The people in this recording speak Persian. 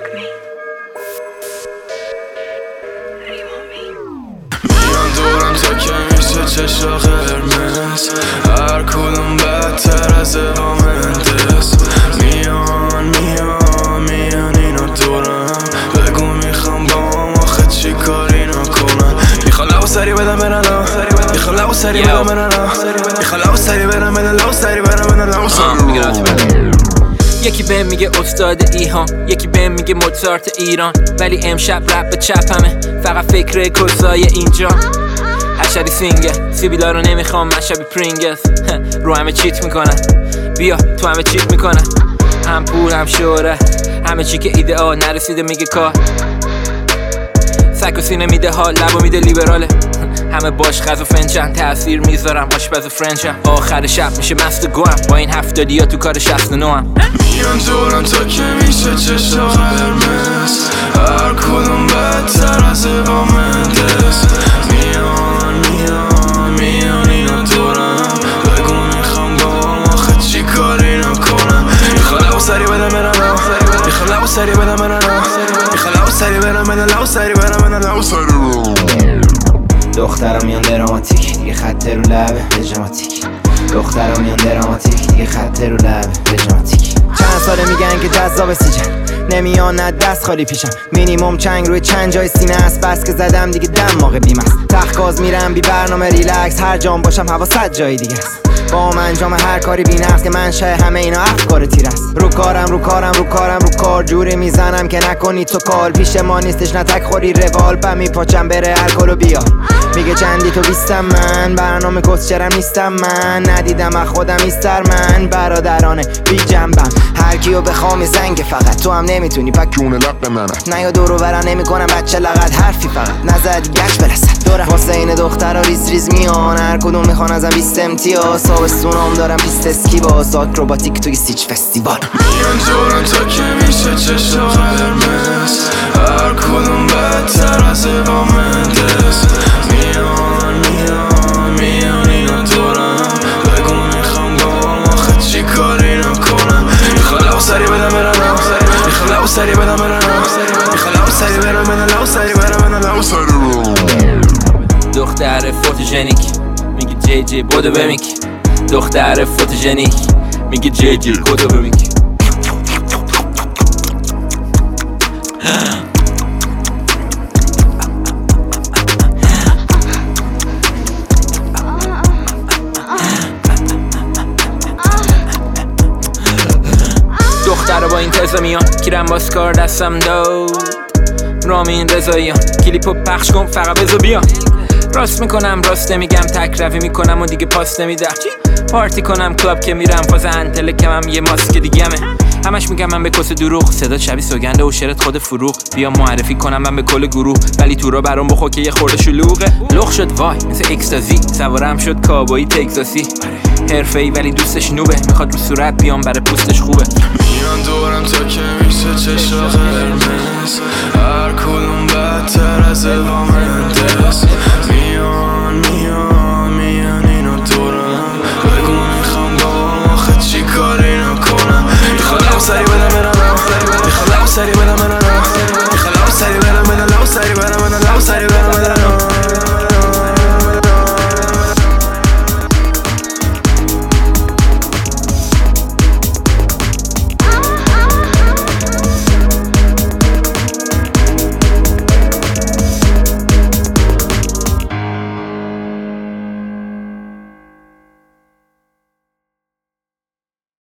میان دورم تا که میشه چشا قرمز، هر کدوم بدتر از وامندس. میان اینا دورم، بگو میخوام با آخه چی کاری نکنم. میخوام لبو سری بدم برم، میخوام لبو سری بدم برم، میخوام لبو سری بدم لبو سری برم لبو سری. یکی بهم میگه استاد ایهان، یکی بهم میگه موزارت ایران، ولی امشب رپ به چپمه، فقط فکر کسای اینجا. حشری سینگل سیبیلا رو نمیخوام، من شبی پرینگلز رو همه چیت میکنن، بیا تو همه چیت میکنن. هم پول هم شهرت، همه چی که ایدئال نرسیده میگه کار. سک و سینه میده ها، لبو میده لیبراله. همه باش خز و فنجان تأثیر میذارم، آشپز و فرنجم. آخر شب میشه مست گوهم، با این 70 تو کار 69 هم. میان دورم تا که میشه چشا قرمز، هر کدوم بدتر از وامندس. میان اینا دورم، بگو میخوام با آخه چی کاری نکنم. میخوام لبو سری بدم برم، میخوام لبو سری بدم برم، میخوام لبو سری برم لبو سری برم لبو سری. دخترم میان دراماتیک، دیگه خط رو لبه بجاماتیک. دخترم میان دراماتیک، دیگه خط رو لبه بجاماتیک. چند ساله میگن که جذاب سیجن، نمیان نه دست خالی پیشم. مینیمم چنگ روی چند جای سینه است، بس که زدم دیگه دماغ بیم است. تخگاز میرم بی برنامه ریلکس، هر جام باشم هوا 100 جای دیگه است. با من انجام هر کاری بی نفس که منشه همه اینا افکار تیر است. رو کار جوری میزنم که نکنی تو کال. پیش ما نیستش نتک خوری روال، پا میپاچم بره الکل و بیا. میگه چندی تو 20م من، برنامه کسچرم نیستم من. ندیدم از خودم ایستر من، برادرانه بی جنبم. هر کیو بخوام زنگ فقط تو هم نمیتونی پک جون لق منم. نه یا دورو برا نمیکنم بچه لقد حرفی فقط نزد گش برسد دورم. واسه این دخترا ریز میان، هر کدوم میخوان ازم 20 امتیاز. تابستونام دارم پیست اسکی باز، آکروباتیک توی سیچ فستیوال. میان دورم تا که میشه چشا قرمز، هر کدوم بدتر از وامندس. میان اینا دورم، بگو میخوام با آخه چی کاری نکنم. میخوام لبو سری بدم برم، میخوام لبو سری بدم برم، میخوام لبو سری برم لبو سری برم لبو سری. دختر فوتوژنیک میگه جی جی بودو بمیک. دختر فوتوژنیک میگه جی جی بودو بمیک. دختر با این تزا میان، کیرم باسکار دستم داد. رامین رضاییان کلیپو پخش کن فقط بزو بیان. راست میکنم راست نمیگم، تک روی میکنم و دیگه پاس نمیدم. پارتی کنم کلاب که میرم، فاز انتله کمم یه ماسک دیگه‌مه. همش میگم من به کس دروغ، صدا شبیه سوگنده و شعرت خود فروغ. بیا معرفی کنم من به کل گروه، ولی تو را برام بخور که یه خورده شلوغه. لخ شد وای مثل اکستازی، سوارم شد کابایی تگزاسی. حرفه‌ای ولی دوستش نوبه، میخواد رو صورت بیام برای پوستش خوبه. میان دورم تا که میشه چشا قرمز، هر کدوم بدتر از وامندس. میان اینا دورم، بگو میخوام با آخه چی کاری نکنم. میخوام لبو سری